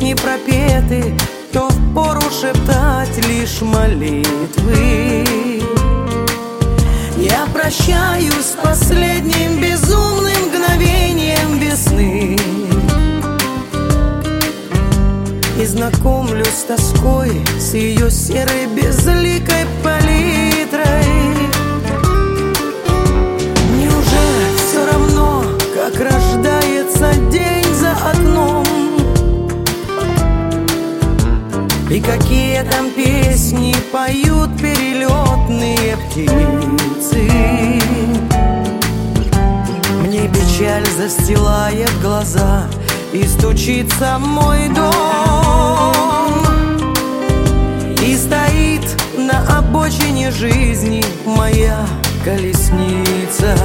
песни пропеты, то впору шептать лишь молитвы. Я прощаюсь с последним безумным мгновением весны и знакомлюсь с тоской, с ее серой безликой палитрой. Мне уже все равно, как рождается день за окном, и какие там песни поют перелетные птицы. Мне печаль застилает глаза и стучится в мой дом, и стоит на обочине жизни моя колесница.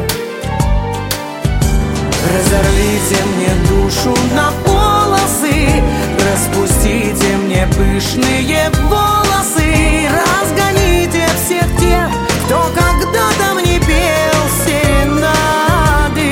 Разорвите мне душу на полосы, распустите мне пышные волосы, разгоните всех тех, кто когда-то мне пел серенады.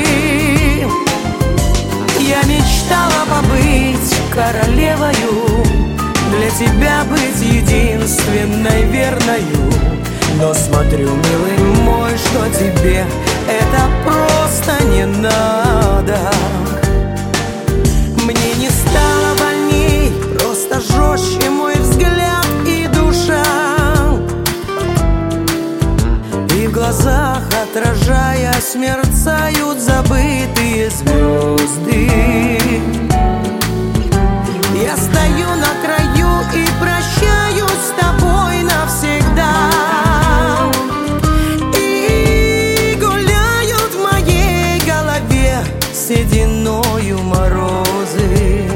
Я мечтала побыть королевою, для тебя быть единственной верною, но смотрю, милый мой, что тебе это просто не надо. Мне не стало больней, просто жестче мой взгляд и душа, и в глазах, отражаясь, мерцают забытые звезды. Я стою на краю и прощаюсь с тобой навсегда, и гуляют в моей голове сединою морозы.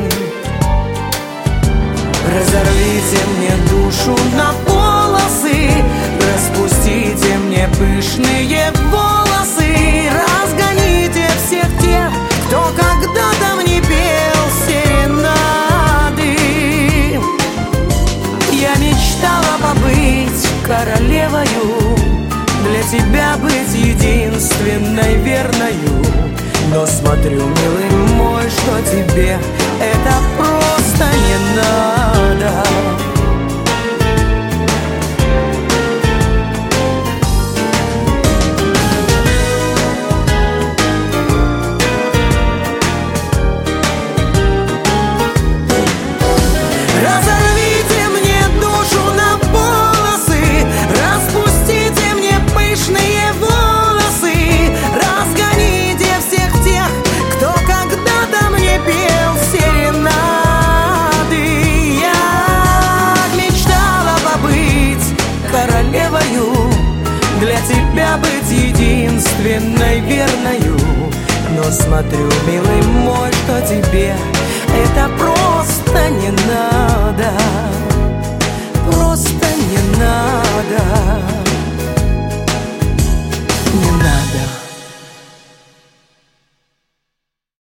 Разорвите мне душу на полосы, распустите мне пышные волосы, разгоните всех тех, кто когда-то мне пел серенады. Я мечтала побыть королевою, для тебя быть единственной верною, но смотрю, милый мой, что тебе это просто не надо. Разорвите мне душу на полосы, распустите мне пышные волосы, разгоните всех тех, кто когда-то мне пел серенады. Я мечтала побыть королевою, для тебя быть единственной верною, но смотрю, милый мой, что тебе это просто не надо, просто не надо.